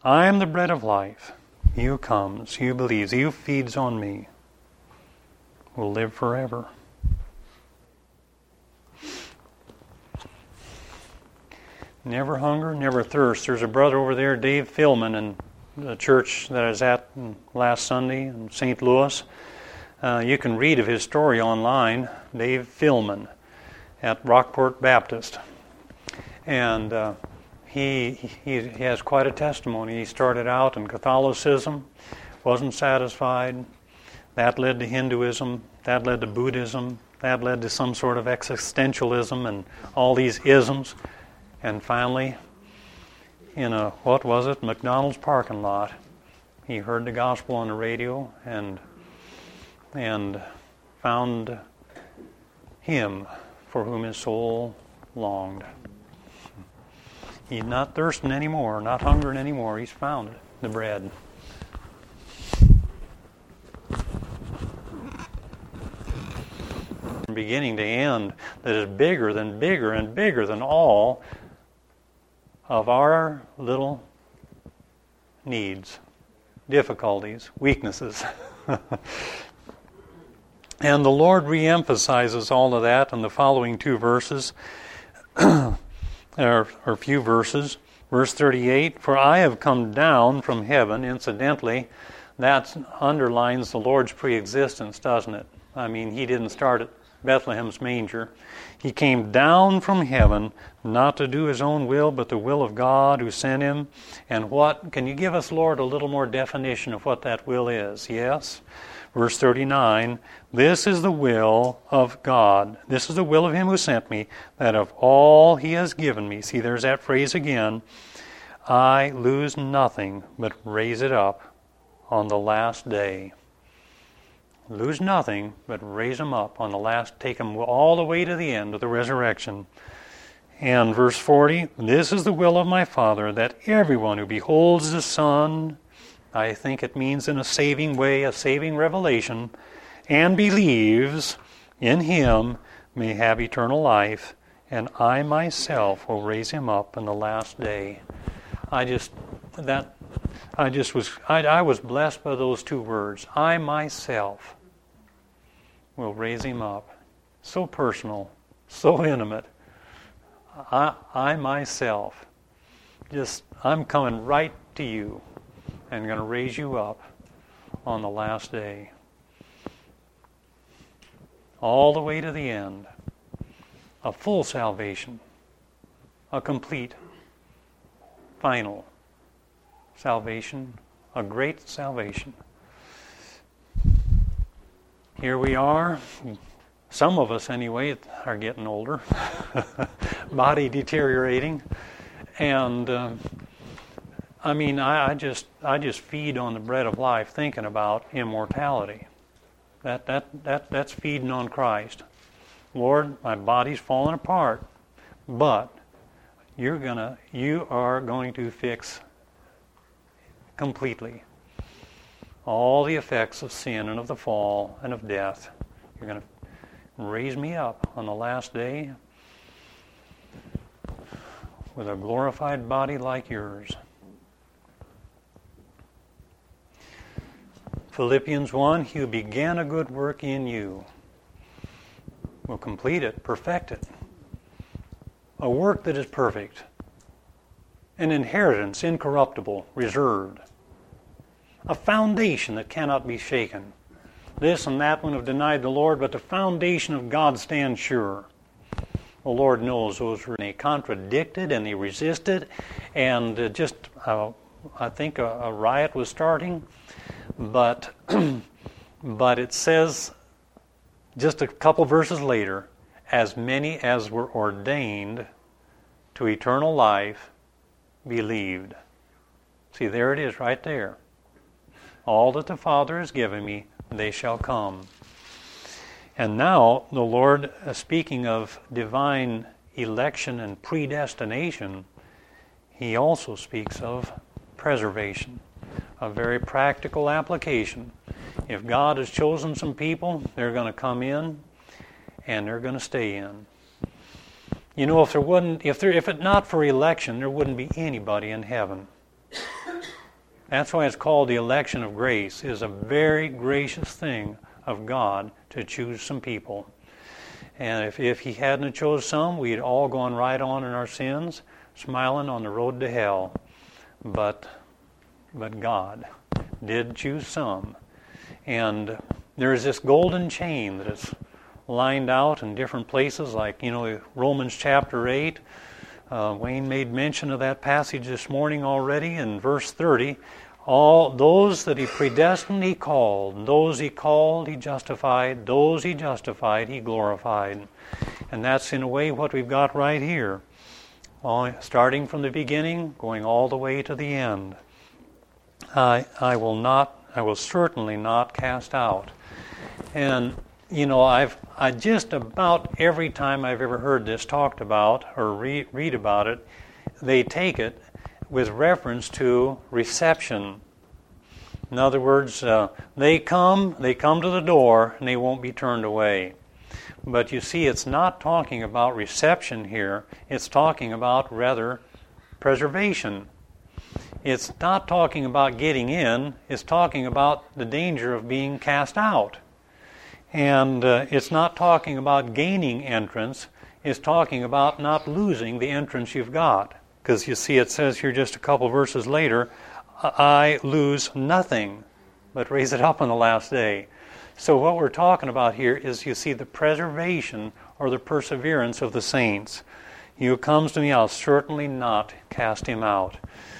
I am the bread of life. He who comes, he who believes, he who feeds on me will live forever. Never hunger, never thirst. There's a brother over there, Dave Philman, in the church that I was at last Sunday in St. Louis. You can read of his story online, Dave Philman at Rockport Baptist. And he has quite a testimony. He started out in Catholicism, wasn't satisfied. That led to Hinduism. That led to Buddhism. That led to some sort of existentialism and all these isms. And finally, in a, McDonald's parking lot, he heard the gospel on the radio and found him for whom his soul longed. He's not thirsting anymore, not hungering anymore. He's found the bread. From beginning to end, that is bigger and bigger than all of our little needs, difficulties, weaknesses. And the Lord reemphasizes all of that in the following two verses, or few verses. Verse 38, for I have come down from heaven. Incidentally, that underlines the Lord's preexistence, doesn't it? I mean, he didn't start at Bethlehem's manger. He came down from heaven, not to do his own will, but the will of God who sent him. And what? Can you give us, Lord, a little more definition of what that will is? Yes. Verse 39, this is the will of God. This is the will of him who sent me, that of all he has given me. See, there's that phrase again. I lose nothing, but raise it up on the last day. Lose nothing, but raise him up on the last, take him all the way to the end of the resurrection. And verse 40, this is the will of my Father, that everyone who beholds the Son, I think it means in a saving way, a saving revelation, and believes in him may have eternal life, and I myself will raise him up in the last day. I was blessed by those two words. I myself will raise him up. So personal, so intimate. I myself, I'm coming right to you and going to raise you up on the last day. All the way to the end. A full salvation. A complete, final salvation. A great salvation. Here we are. Some of us, anyway, are getting older. Body deteriorating. And I just feed on the bread of life thinking about immortality. That's feeding on Christ. Lord, my body's falling apart, but you are going to fix completely all the effects of sin and of the fall and of death. You're going to raise me up on the last day with a glorified body like yours. Philippians 1, he who began a good work in you will complete it, perfect it. A work that is perfect. An inheritance incorruptible, reserved. A foundation that cannot be shaken. This and that one have denied the Lord, but the foundation of God stands sure. The Lord knows those who they contradicted and they resisted, and I think a riot was starting. But it says just a couple verses later, as many as were ordained to eternal life believed. See, there it is right there. All that the Father has given me, they shall come. And now the Lord, speaking of divine election and predestination, he also speaks of preservation, a very practical application. If God has chosen some people, they're going to come in and they're going to stay in. You know, if it not for election, there wouldn't be anybody in heaven. That's why it's called the election of grace. It is a very gracious thing of God to choose some people. And if he hadn't chose some, we'd all gone right on in our sins, smiling on the road to hell. But God did choose some. And there's this golden chain that is lined out in different places, like, Romans chapter 8. Wayne made mention of that passage this morning already in verse 30. All those that he predestined, he called. Those he called, he justified. Those he justified, he glorified. And that's in a way what we've got right here. Starting from the beginning, going all the way to the end. I will certainly not cast out. And, I just about every time I've ever heard this talked about or read about it, they take it with reference to reception. In other words, they come to the door and they won't be turned away. But you see, it's not talking about reception here. It's talking about, rather, preservation. It's not talking about getting in. It's talking about the danger of being cast out. And it's not talking about gaining entrance. It's talking about not losing the entrance you've got. Because you see, it says here just a couple verses later, I lose nothing, but raise it up on the last day. So what we're talking about here is, you see, the preservation or the perseverance of the saints. He who comes to me, I'll certainly not cast him out.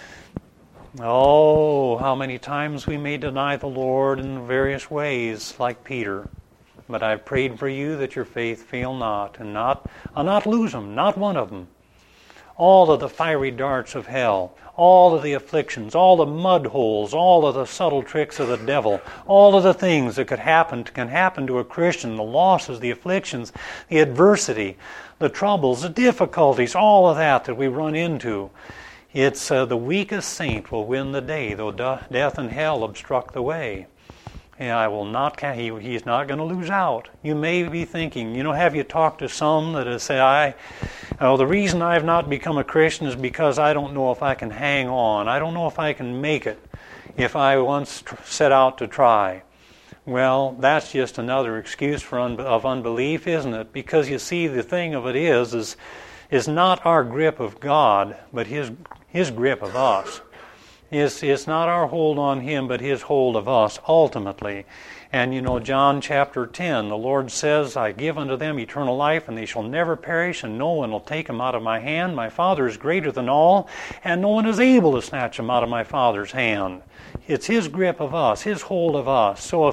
Oh, how many times we may deny the Lord in various ways, like Peter. But I've prayed for you that your faith fail not, and I'll not lose them, not one of them. All of the fiery darts of hell, all of the afflictions, all the mud holes, all of the subtle tricks of the devil, all of the things that can happen to a Christian, the losses, the afflictions, the adversity, the troubles, the difficulties, all of that we run into. It's the weakest saint will win the day, though death and hell obstruct the way. And I will not. He's not going to lose out. You may be thinking, have you talked to some that have said, the reason I have not become a Christian is because I don't know if I can hang on. I don't know if I can make it if I once set out to try. Well, that's just another excuse of unbelief, isn't it? Because you see, the thing of it is not our grip of God, but His grip of us. It's not our hold on Him, but His hold of us, ultimately. And John chapter 10, the Lord says, I give unto them eternal life, and they shall never perish, and no one will take them out of my hand. My Father is greater than all, and no one is able to snatch them out of my Father's hand. It's His grip of us, His hold of us. So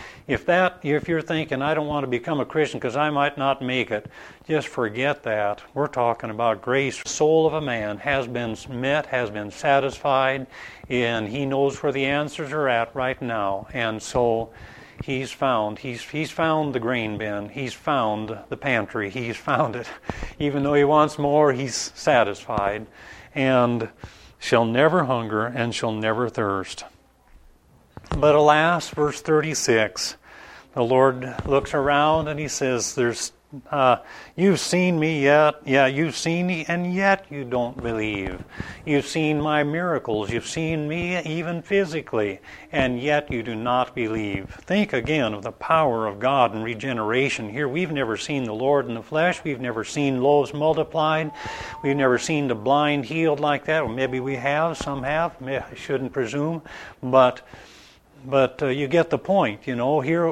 if you're thinking, I don't want to become a Christian because I might not make it, just forget that. We're talking about grace. The soul of a man has been met, has been satisfied, and he knows where the answers are at right now. And so he's found the grain bin. He's found the pantry. He's found it. Even though he wants more, he's satisfied. And shall never hunger and shall never thirst. But alas, verse 36, the Lord looks around and He says, you've seen me yet. Yeah, you've seen me, and yet you don't believe. You've seen my miracles. You've seen me even physically, and yet you do not believe. Think again of the power of God in regeneration. Here, we've never seen the Lord in the flesh. We've never seen loaves multiplied. We've never seen the blind healed like that. Or maybe we have. Some have. I shouldn't presume. But you get the point, Here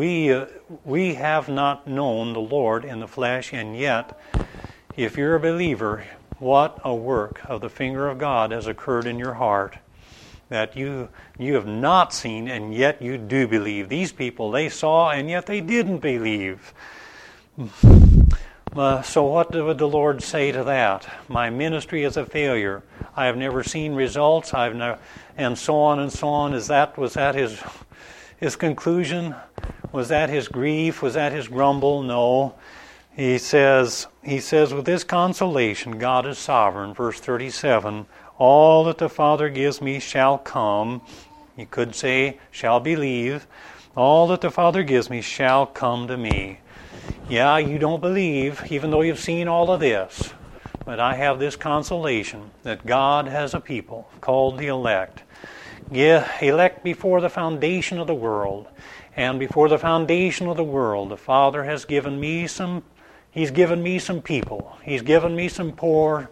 we have not known the Lord in the flesh, and yet, if you're a believer, what a work of the finger of God has occurred in your heart that you have not seen, and yet you do believe. These people, they saw, and yet they didn't believe. So what would the Lord say to that? My ministry is a failure. I have never seen results. And so on and so on. Was that his conclusion? Was that his grief? Was that his grumble? No. He says with this consolation, God is sovereign. Verse 37, all that the Father gives me shall come. You could say, shall believe. All that the Father gives me shall come to me. Yeah, you don't believe, even though you've seen all of this. But I have this consolation that God has a people called the elect. elect before the foundation of the world. And before the foundation of the world, the Father has given me He's given me some people. He's given me some poor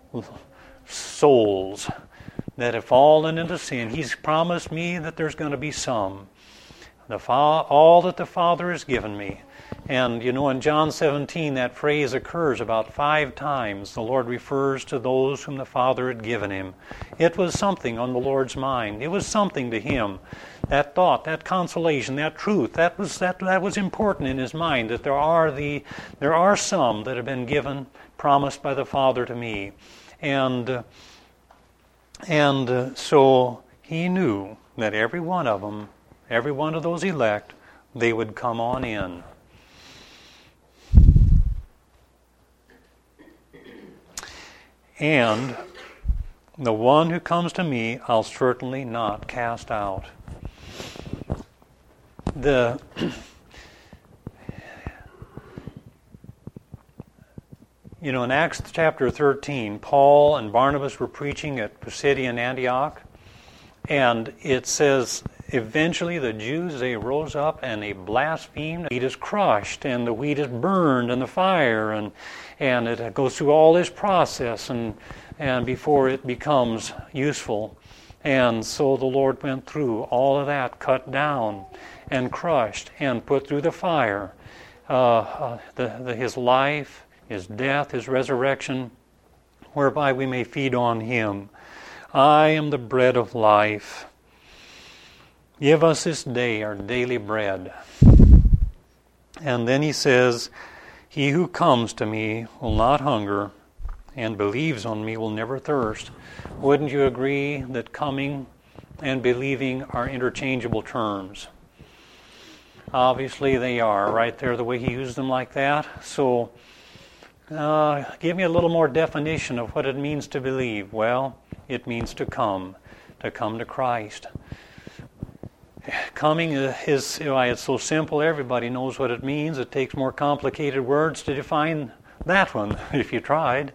souls that have fallen into sin. He's promised me that there's going to be some. All that the Father has given me. And in John 17, that phrase occurs about 5 times. The Lord refers to those whom the Father had given Him. It was something on the Lord's mind. It was something to Him. That thought, that consolation, that truth, that was important in His mind, that there are some that have been given, promised by the Father to me. And so He knew that every one of them, every one of those elect, they would come on in. And the one who comes to me, I'll certainly not cast out. In Acts chapter 13, Paul and Barnabas were preaching at Pisidian Antioch, and it says, eventually the Jews, they rose up and they blasphemed. The wheat is crushed and the wheat is burned in the fire, and it goes through all this process and before it becomes useful. And so the Lord went through all of that, cut down and crushed and put through the fire. His life, His death, His resurrection, whereby we may feed on Him. I am the bread of life. Give us this day our daily bread. And then He says, he who comes to me will not hunger, and believes on me will never thirst. Wouldn't you agree that coming and believing are interchangeable terms? Obviously they are, right there, the way He used them like that. So, give me a little more definition of what it means to believe. Well, it means to come to Christ. Coming is it's so simple, everybody knows what it means. It takes more complicated words to define that one, if you tried.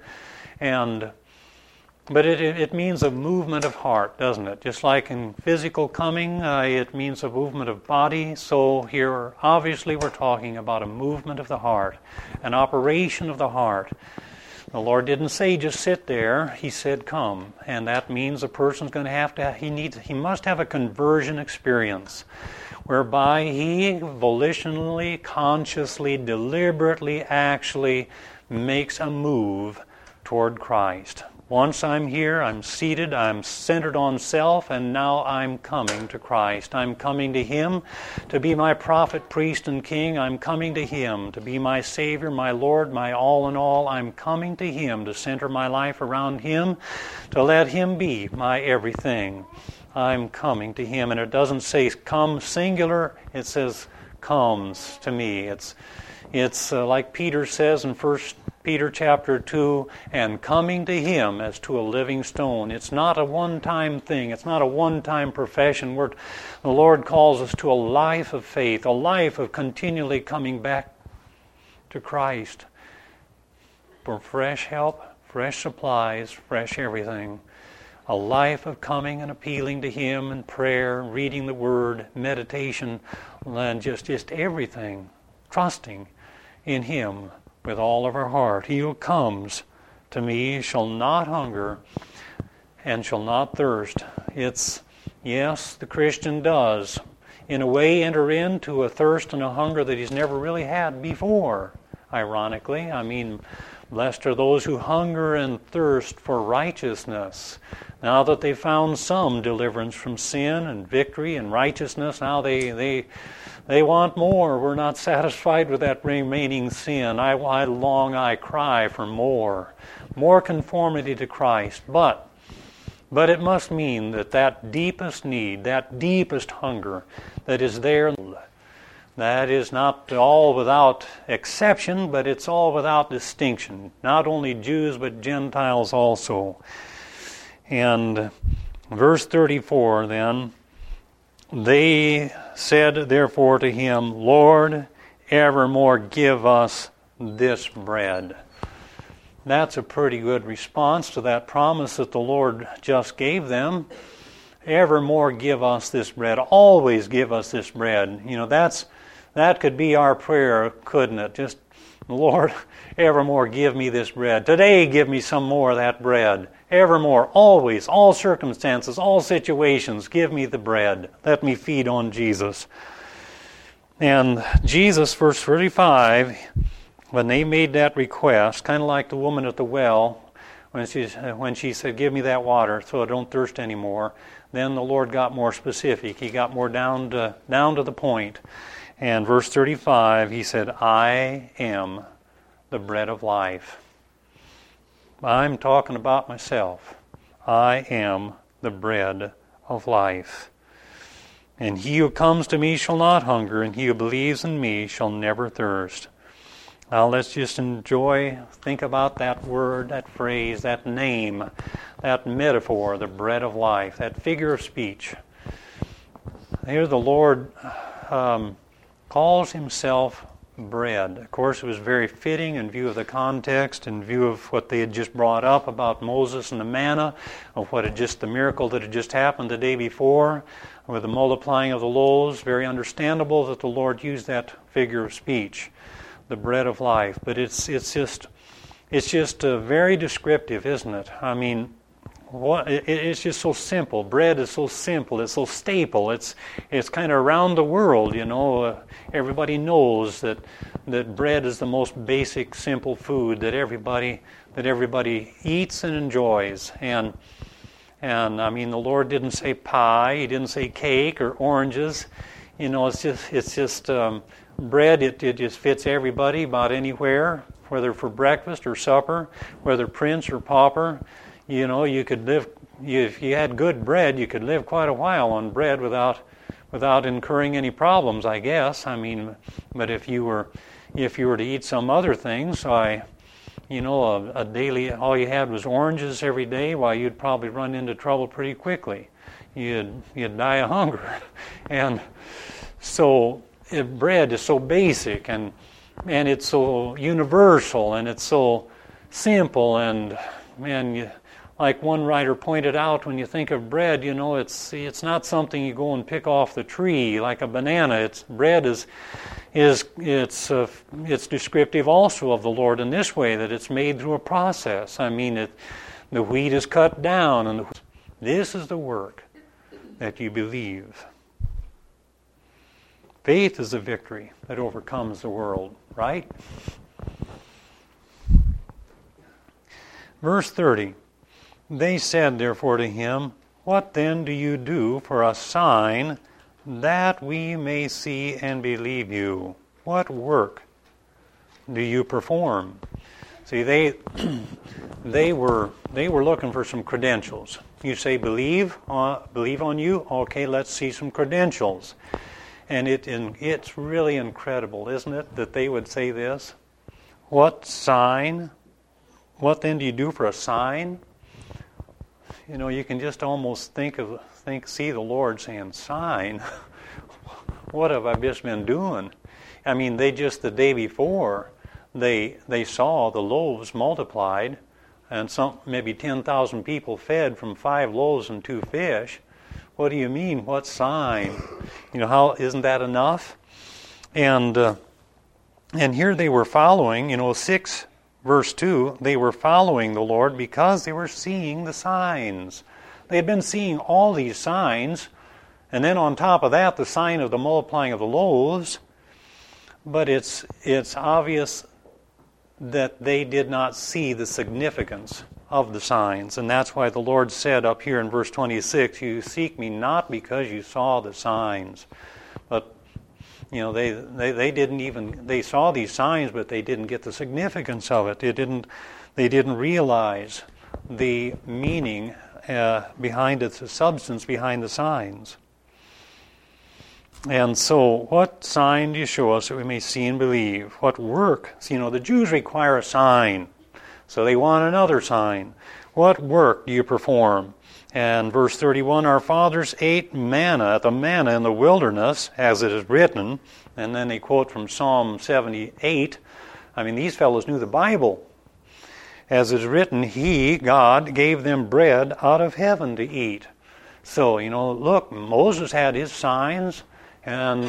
But it means a movement of heart, doesn't it? Just like in physical coming, it means a movement of body. So here, obviously, we're talking about a movement of the heart, an operation of the heart. The Lord didn't say just sit there. He said come. And that means a person's going to he must have a conversion experience whereby he volitionally, consciously, deliberately, actually makes a move toward Christ. Once I'm here, I'm seated, I'm centered on self, and now I'm coming to Christ. I'm coming to Him to be my prophet, priest, and king. I'm coming to Him to be my Savior, my Lord, my all in all. I'm coming to Him to center my life around Him, to let Him be my everything. I'm coming to Him. And it doesn't say come singular, it says comes to me. It's like Peter says in 1 Peter chapter 2, and coming to Him as to a living stone. It's not a one-time thing. It's not a one-time profession. The Lord calls us to a life of faith, a life of continually coming back to Christ for fresh help, fresh supplies, fresh everything. A life of coming and appealing to Him in prayer, reading the Word, meditation, and just everything, trusting in Him with all of our heart. He who comes to me shall not hunger and shall not thirst. Yes, the Christian does, in a way, enter into a thirst and a hunger that he's never really had before, ironically. I mean, blessed are those who hunger and thirst for righteousness. Now that they've found some deliverance from sin and victory and righteousness, now they want more. We're not satisfied with that remaining sin. I cry for more conformity to Christ. But it must mean that deepest need, that deepest hunger that is there, that is not all without exception, but it's all without distinction. Not only Jews, but Gentiles also. And verse 34 then, they said therefore to Him, Lord, evermore give us this bread. That's a pretty good response to that promise that the Lord just gave them. evermore give us this bread. Always give us this bread. That could be our prayer, couldn't it? Just, Lord, evermore give me this bread. Today give me some more of that bread. Evermore, always, all circumstances, all situations, give me the bread. Let me feed on Jesus. And Jesus, verse 35, when they made that request, kind of like the woman at the well, when she said, give me that water so I don't thirst anymore, then the Lord got more specific. He got more down to the point. And verse 35, he said, I am the bread of life. I'm talking about myself. I am the bread of life. And he who comes to me shall not hunger, and he who believes in me shall never thirst. Now let's just think about that word, that phrase, that name, that metaphor, the bread of life, that figure of speech. Here the Lord calls himself bread. Of course, it was very fitting in view of the context, in view of what they had just brought up about Moses and the manna, of the miracle that had just happened the day before, with the multiplying of the loaves. Very understandable that the Lord used that figure of speech, the bread of life. But it's just very descriptive, isn't it? I mean, it's just so simple. Bread is so simple. It's so staple. It's kind of around the world, everybody knows that bread is the most basic, simple food that everybody eats and enjoys. And I mean, the Lord didn't say pie. He didn't say cake or oranges. It's just bread. It just fits everybody about anywhere, whether for breakfast or supper, whether prince or pauper. You could live, if you had good bread, you could live quite a while on bread without incurring any problems, I guess. I mean, but if you were to eat some other things, a daily, all you had was oranges every day, you'd probably run into trouble pretty quickly. You'd die of hunger. And so bread is so basic and it's so universal and it's so simple and like one writer pointed out, when you think of bread, it's not something you go and pick off the tree like a banana. Bread is descriptive also of the Lord in this way, that it's made through a process. I mean, the wheat is cut down, and this is the work that you believe. Faith is the victory that overcomes the world, right? Verse 30. They said, therefore, to him, what then do you do for a sign that we may see and believe you? What work do you perform? See, they were looking for some credentials. You say, believe on you? Okay, let's see some credentials. And it's really incredible, isn't it, that they would say this? What sign? What then do you do for a sign? You can just almost see the Lord saying, sign? What have I just been doing? I mean, the day before, they saw the loaves multiplied, and maybe 10,000 people fed from 5 loaves and 2 fish. What do you mean? What sign? How isn't that enough? And here they were following, 6 verse 2, they were following the Lord because they were seeing the signs. They had been seeing all these signs, and then on top of that, the sign of the multiplying of the loaves. But it's obvious that they did not see the significance of the signs. And that's why the Lord said up here in verse 26, you seek me not because you saw the signs. But they saw these signs, but they didn't get the significance of it. They didn't realize the meaning behind it, the substance behind the signs. And so, what sign do you show us that we may see and believe? What work? The Jews require a sign, so they want another sign. What work do you perform? And verse 31, our fathers ate the manna in the wilderness, as it is written. And then they quote from Psalm 78. I mean, these fellows knew the Bible. As it is written, God, gave them bread out of heaven to eat. So, look, Moses had his signs and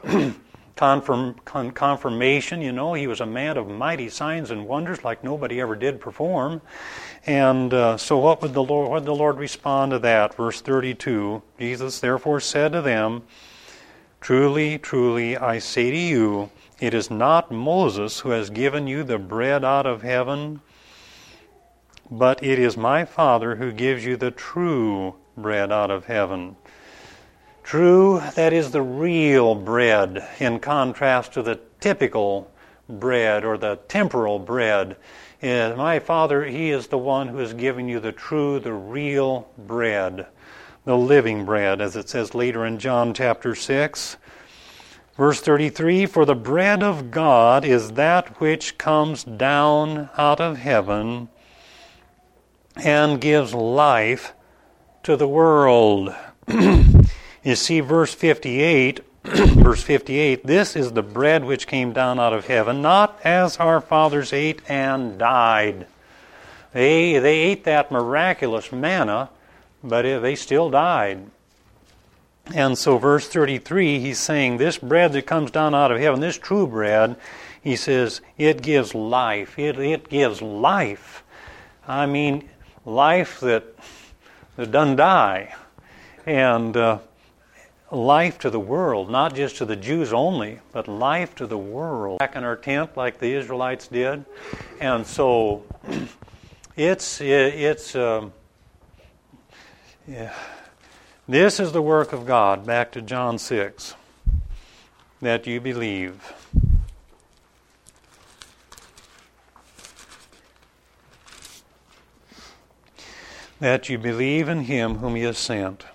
confirmation. He was a man of mighty signs and wonders like nobody ever did perform. And so what did the Lord respond to that? Verse 32, Jesus therefore said to them, Truly, truly, I say to you, it is not Moses who has given you the bread out of heaven, but it is my Father who gives you the true bread out of heaven. True, that is the real bread, in contrast to the typical bread or the temporal bread. My Father, He is the one who is giving you the true, the real bread, the living bread, as it says later in John chapter 6. Verse 33, For the bread of God is that which comes down out of heaven and gives life to the world. You see, verse 58, this is the bread which came down out of heaven, not as our fathers ate and died. They ate that miraculous manna, but they still died. And so verse 33, he's saying this bread that comes down out of heaven, this true bread, he says, it gives life. It gives life. I mean, life that doesn't die. And life to the world, not just to the Jews only, but life to the world. Back in our tent like the Israelites did. And so this is the work of God, back to John 6, that you believe. That you believe in Him whom He has sent.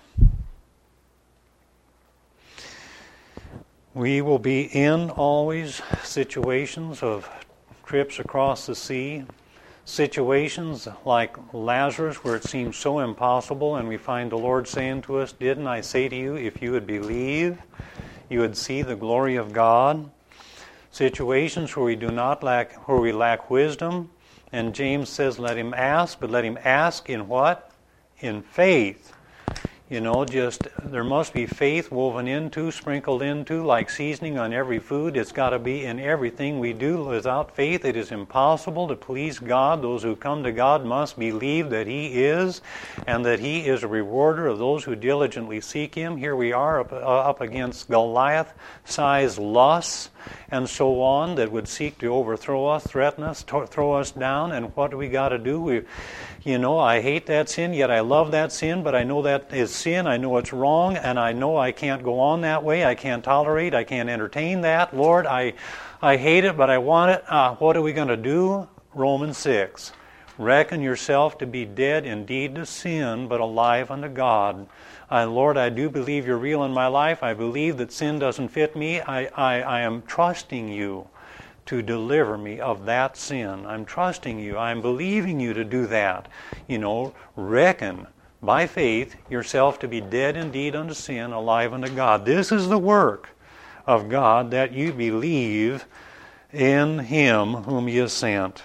We will be in always situations of trips across the sea, situations like Lazarus where it seems so impossible, and we find the Lord saying to us, Didn't I say to you, if you would believe, you would see the glory of God? Situations where we lack wisdom, and James says, let him ask, but let him ask in what? In faith. There must be faith woven into, sprinkled into, like seasoning on every food. It's got to be in everything we do. Without faith, it is impossible to please God. Those who come to God must believe that He is, and that He is a rewarder of those who diligently seek Him. Here we are up against Goliath-sized lusts and so on that would seek to overthrow us, threaten us, throw us down. And what do we got to do? I hate that sin, yet I love that sin, but I know that is sin. I know it's wrong, and I know I can't go on that way. I can't tolerate, I can't entertain that. Lord, I hate it, but I want it. What are we going to do? Romans 6. Reckon yourself to be dead indeed to sin, but alive unto God. Lord, I do believe You're real in my life. I believe that sin doesn't fit me. I am trusting You to deliver me of that sin. I'm trusting You. I'm believing You to do that. Reckon by faith yourself to be dead indeed unto sin, alive unto God. This is the work of God, that you believe in Him whom He has sent.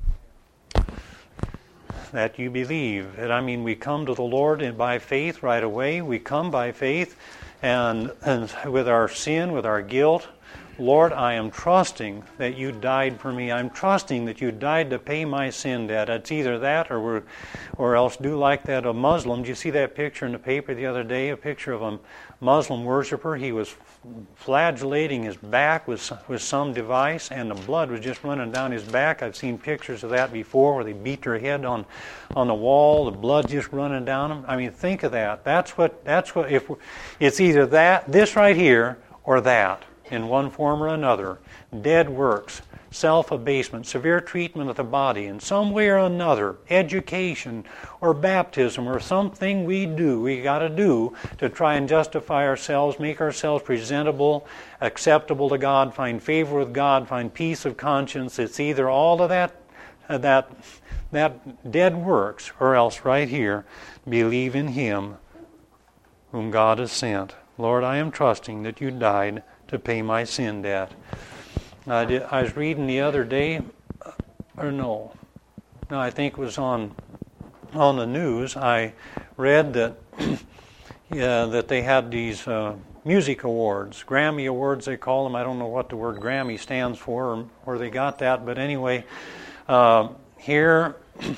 That you believe. And we come to the Lord and by faith right away. We come by faith and with our sin, with our guilt. Lord, I am trusting that You died for me. I'm trusting that You died to pay my sin debt. It's either that or else do like that a Muslim. Did you see that picture in the paper the other day? A picture of a Muslim worshiper. He was flagellating his back with some device, and the blood was just running down his back. I've seen pictures of that before where they beat their head on the wall, the blood just running down them. Think of that. That's what if it's either this right here or that. In one form or another, dead works, self-abasement, severe treatment of the body, in some way or another, education or baptism or something we got to do to try and justify ourselves, make ourselves presentable, acceptable to God, find favor with God, find peace of conscience. It's either all of that dead works, or else right here, believe in Him whom God has sent. Lord, I am trusting that You died to pay my sin debt. I was reading the other day, I think it was on the news. I read that that they had these music awards, Grammy Awards they call them. I don't know what the word Grammy stands for or where they got that, but anyway, here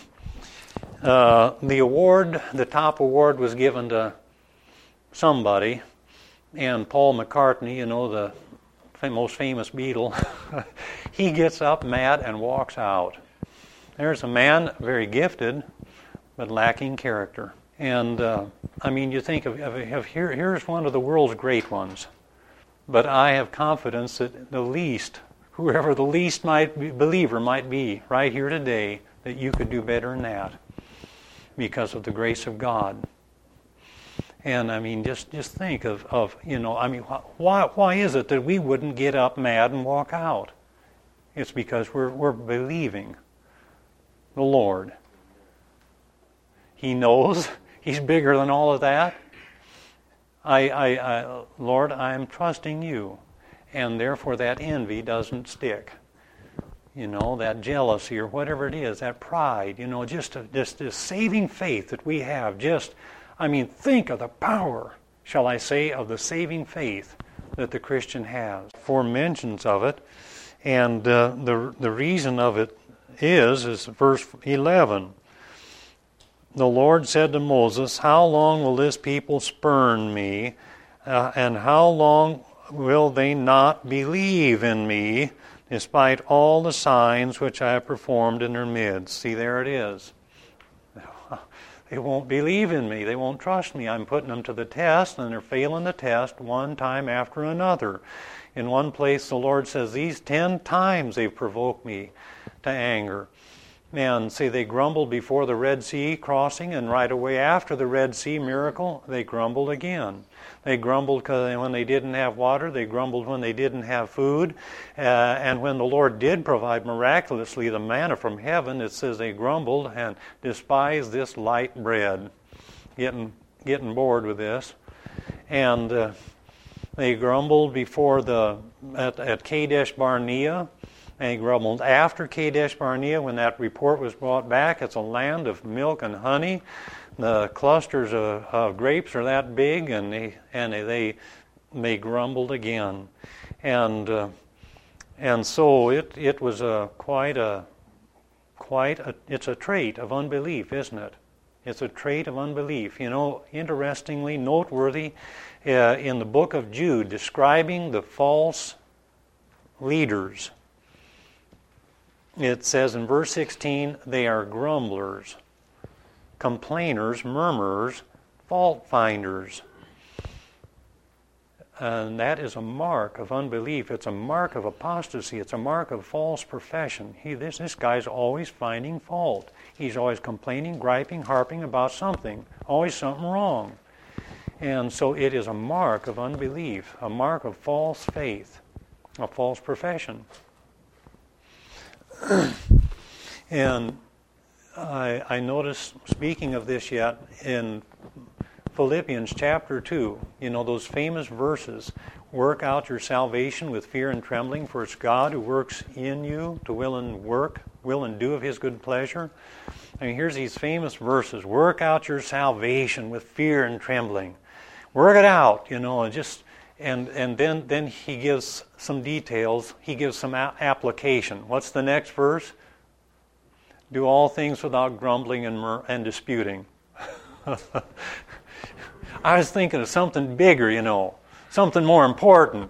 the award, the top award was given to somebody, and Paul McCartney, you know, the most famous Beatle, he gets up mad and walks out. There's a man very gifted, but lacking character. And I mean, you think of here's one of the world's great ones, but I have confidence that the least, whoever the least believer might be right here today, that you could do better than that because of the grace of God. And I mean, just think of you know, I mean, why is it that we wouldn't get up mad and walk out? It's because we're believing the Lord. He knows He's bigger than all of that. Lord, I'm trusting you, and therefore that envy doesn't stick. You know, that jealousy or whatever it is, that pride. You know, just this saving faith that we have. I mean, think of the power, shall I say, of the saving faith that the Christian has. 4 mentions of it, and the reason of it is verse 11. The Lord said to Moses, "How long will this people spurn me, and how long will they not believe in me, despite all the signs which I have performed in their midst?" See, there it is. They won't believe in me. They won't trust me. I'm putting them to the test, and they're failing the test one time after another. In one place, the Lord says, these 10 times they've provoked me to anger. And see, they grumbled before the Red Sea crossing, and right away after the Red Sea miracle, they grumbled again. They grumbled when they didn't have water. They grumbled when they didn't have food. And when the Lord did provide miraculously the manna from heaven, it says they grumbled and despised this light bread. Getting bored with this. And they grumbled before at Kadesh Barnea. And he grumbled after Kadesh Barnea when that report was brought back. It's a land of milk and honey. The clusters of grapes are that big, and they grumbled again, and so it was it's a trait of unbelief, isn't it? It's a trait of unbelief. You know, interestingly, noteworthy, in the book of Jude, describing the false leaders, it says in verse 16, they are grumblers, complainers, murmurers, fault finders. And that is a mark of unbelief. It's a mark of apostasy. It's a mark of false profession. This guy's always finding fault. He's always complaining, griping, harping about something. Always something wrong. And so it is a mark of unbelief, a mark of false faith, a false profession. And I noticed, speaking of this yet, in Philippians chapter 2, you know, those famous verses, work out your salvation with fear and trembling, for it's God who works in you to will and do of His good pleasure. I mean, here's these famous verses, work out your salvation with fear and trembling. Work it out, you know, and then he gives some details. He gives some application. What's the next verse? Do all things without grumbling and disputing. I was thinking of something bigger, you know, something more important.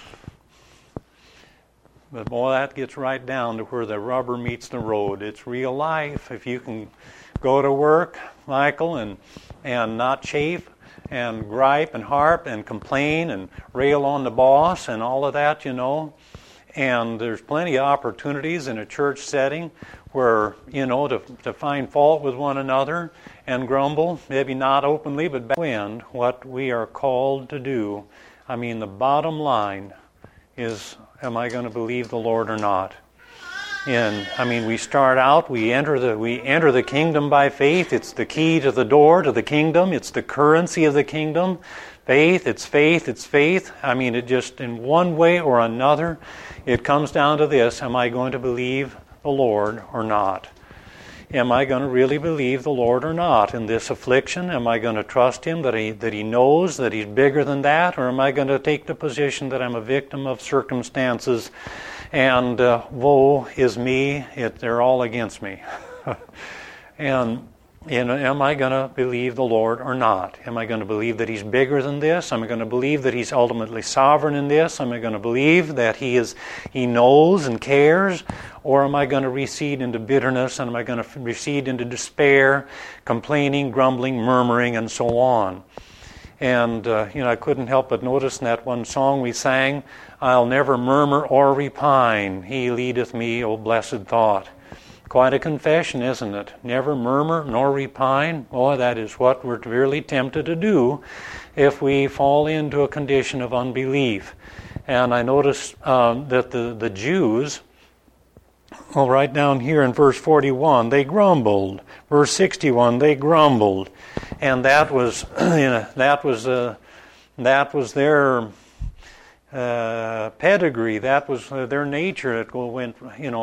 But boy, that gets right down to where the rubber meets the road. It's real life. If you can go to work, Michael, and not chafe, and gripe and harp and complain and rail on the boss and all of that, you know. And there's plenty of opportunities in a church setting where, you know, to find fault with one another and grumble, maybe not openly, but back end what we are called to do. I mean, the bottom line is, am I going to believe the Lord or not? And I mean, we start out, we enter the kingdom by faith. It's the key to the door to the kingdom. It's the currency of the kingdom. Faith, it's faith, it's faith. I mean, it just, in one way or another, it comes down to this: am I going to believe the Lord or not? am I going to really believe the Lord or not in this affliction? Am I going to trust Him that He knows that He's bigger than that? Or am I going to take the position that I'm a victim of circumstances and woe is me, they're all against me? And am I going to believe the Lord or not? Am I going to believe that He's bigger than this? Am I going to believe that He's ultimately sovereign in this? Am I going to believe that He knows and cares? Or am I going to recede into bitterness, and am I going to recede into despair, complaining, grumbling, murmuring, and so on? And, I couldn't help but notice in that one song we sang, I'll never murmur or repine. He leadeth me, O blessed thought. Quite a confession, isn't it? Never murmur nor repine. Oh, that is what we're really tempted to do if we fall into a condition of unbelief. And I noticed that the Jews, right down here in verse 41, they grumbled. Verse 61, they grumbled, and that was that was their pedigree. That was their nature. It went,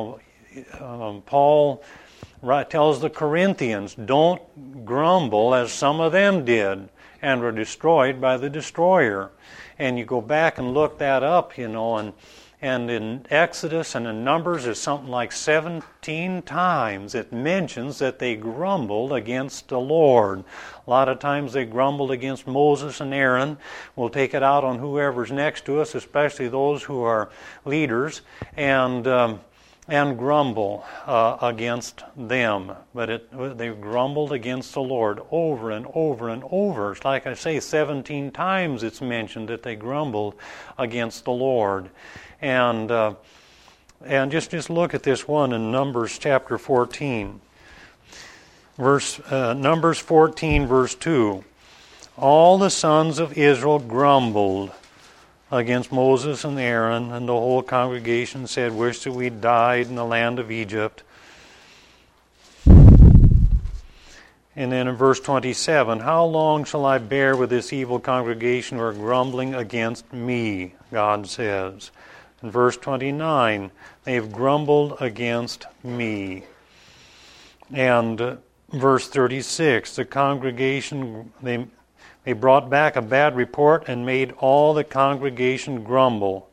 Paul tells the Corinthians, don't grumble as some of them did and were destroyed by the destroyer. And you go back and look that up, and in Exodus and in Numbers, there's something like 17 times it mentions that they grumbled against the Lord. A lot of times they grumbled against Moses and Aaron. We'll take it out on whoever's next to us, especially those who are leaders, and grumble against them. But they grumbled against the Lord over and over and over. It's like I say, 17 times it's mentioned that they grumbled against the Lord. And just look at this one in Numbers chapter 14. Numbers 14, verse 2. All the sons of Israel grumbled against Moses and Aaron, and the whole congregation said, wish that we died in the land of Egypt. And then in verse 27, how long shall I bear with this evil congregation who are grumbling against me, God says. In verse 29, they have grumbled against me. And verse 36, the congregation, they brought back a bad report and made all the congregation grumble.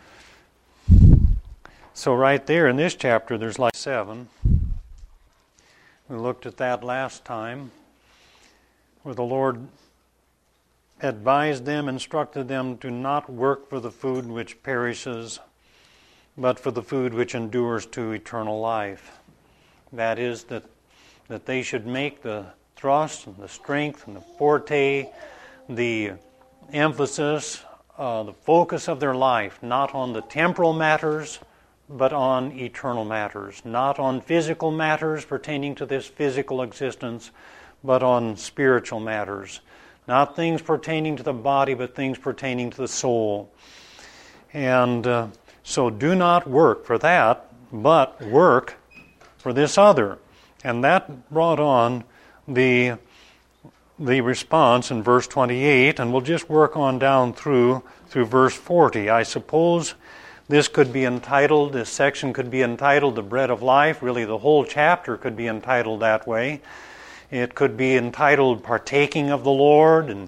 So right there in this chapter, there's like 7. We looked at that last time, where the Lord advised them, instructed them to not work for the food which perishes, but for the food which endures to eternal life. That is, that they should make the thrust and the strength and the forte, the emphasis, the focus of their life, not on the temporal matters, but on eternal matters, not on physical matters pertaining to this physical existence, but on spiritual matters. Not things pertaining to the body, but things pertaining to the soul. And so do not work for that, but work for this other. And that brought on the response in verse 28, and we'll just work on down through verse 40. I suppose this section could be entitled The Bread of Life. Really, the whole chapter could be entitled that way. It could be entitled Partaking of the Lord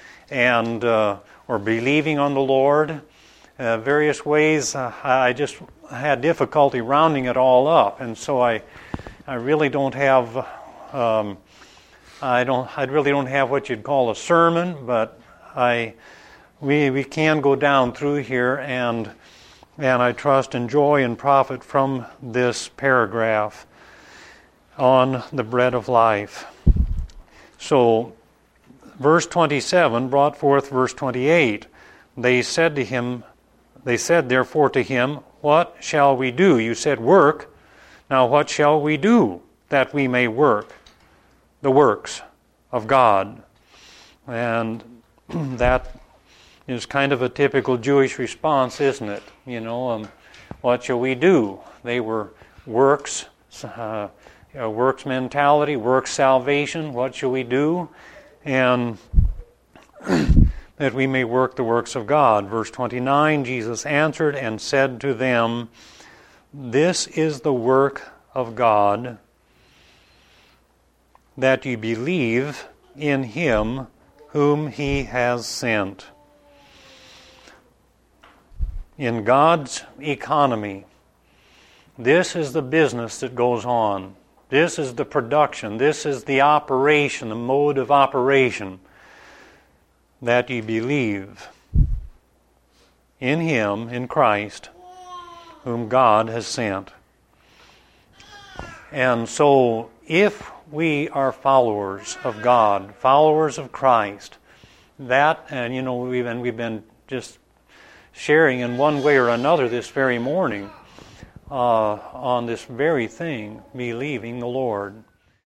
or Believing on the Lord. Various ways. I just had difficulty rounding it all up, and so I really don't have I really don't have what you'd call a sermon, but we can go down through here and I trust enjoy and profit from this paragraph on the bread of life. So, verse 27 brought forth verse 28. They said therefore to him, what shall we do? You said work. Now what shall we do that we may work the works of God? And that is kind of a typical Jewish response, isn't it? What shall we do? They were works mentality, works salvation. What shall we do? And that we may work the works of God. Verse 29, Jesus answered and said to them, this is the work of God, that you believe in him whom he has sent. In God's economy, this is the business that goes on. This is the production. This is the operation, the mode of operation, that you believe in him, in Christ, whom God has sent. And so, if we are followers of God, followers of Christ, that, and we've been just sharing in one way or another this very morning on this very thing, believing the Lord.